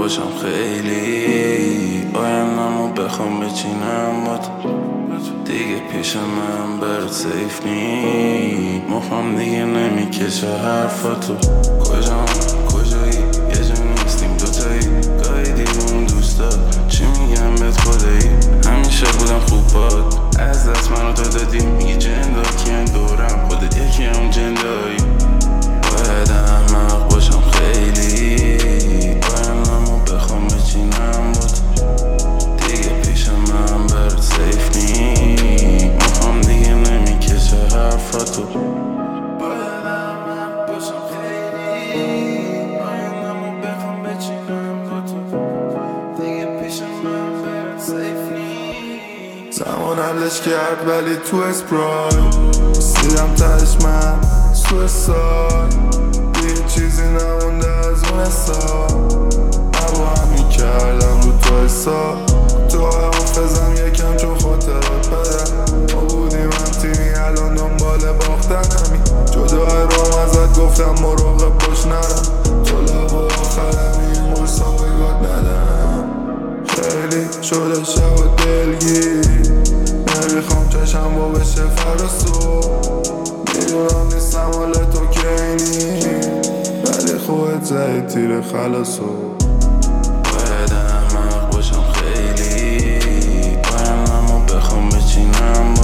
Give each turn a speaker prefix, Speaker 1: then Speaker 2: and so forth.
Speaker 1: باشم خیلی آیندمو بخوام بچینم با تو دیگه پیش من برات سیف نی مخم دیگه نمیکشه حرفاتو کجایی یه جا نیستیم دوتایی گاهی دیوون دوستا چی میگم بهت خدایی همیشه بودم خوب باد از دست منو تو دادی میگی جندا کیان دورم خودت یکی هم جندایی باید احمق باشم خیلی آیندمو بخوام بچینم با تو دیگه پیش من برات سیف نی مخم دیگه نمیکشه حرفاتو باید احمق باشم خیلی آیندمو بخوام بچینم با تو دیگه پیش من برات سیف نی
Speaker 2: زمان حلش کرد ولی تو اسپرای سیدم تهش من سویسای دیگه چیزی نمونده از اون حساب نبا هم میکردم رو تو حساب تو حافظم یکم چون خاطرات بدم ما بودیم هم تیمی الان دنبال باختنمی جدای روم ازت گفتم مراقب باش نرم تو لب و آخرم این مرساقی گاد ندم خیلی شده شب و دلگیر نمیخوام چشم با بشه فرسو میدونم نیستم حال تو که اینی ولی خودت زهی تیر خلاصو
Speaker 1: باید احمق باشم خیلی آیندمو بخوام بچینم